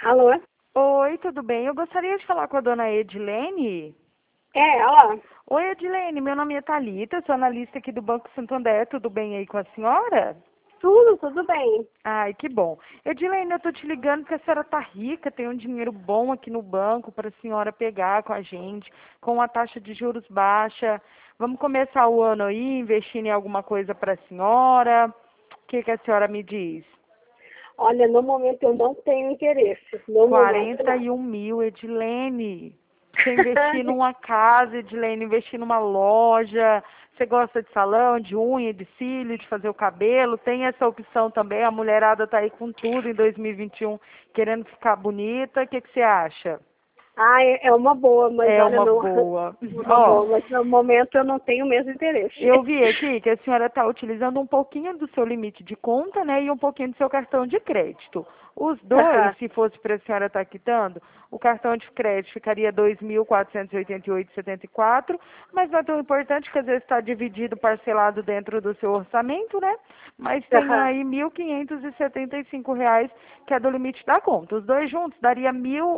Alô? Oi, tudo bem? Eu gostaria de falar com a dona Edilene. É, ela? Oi, Edilene, meu nome é Thalita, sou analista aqui do Banco Santander. Tudo bem aí com a senhora? Tudo bem. Ai, que bom. Edilene, eu tô te ligando porque a senhora tá rica, tem um dinheiro bom aqui no banco para a senhora pegar com a gente, com a taxa de juros baixa. Vamos começar o ano aí investindo em alguma coisa para a senhora? O que que a senhora me diz? Olha, no momento eu não tenho interesse. No momento quarenta não. e um mil, Edilene. Você investir numa casa, Edilene, investir numa loja. Você gosta de salão, de unha, de cílio, de fazer o cabelo? Tem essa opção também. A mulherada tá aí com tudo em 2021, querendo ficar bonita. O que que você acha? É uma boa, mas É olha, uma não. boa. É uma Ó, boa, mas no momento eu não tenho o mesmo interesse. eu vi aqui que a senhora está utilizando um pouquinho do seu limite de conta, né, e um pouquinho do seu cartão de crédito. Os dois, Aham, se fosse para a senhora estar quitando, o cartão de crédito ficaria 2.488,74, mas não é tão importante que às vezes está dividido, parcelado dentro do seu orçamento, né? Mas tem aham, aí R$ 1.575, que é do limite da conta. Os dois juntos daria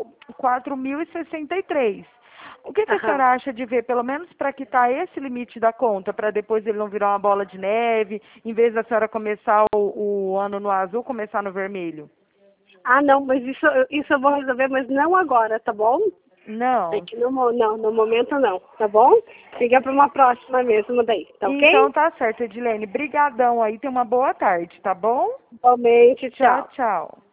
4.063. O que que a aham. senhora acha de ver, pelo menos para quitar esse limite da conta, para depois ele não virar uma bola de neve, em vez da senhora começar o ano no azul, começar no vermelho? Não, mas isso eu vou resolver, mas não agora, tá bom? É Não. que não, no momento não, tá bom? Fica para uma próxima mesmo daí, tá Então ok? tá certo, Edilene. Brigadão aí, tenha uma boa tarde, tá bom? Igualmente, Tchau, tchau. tchau.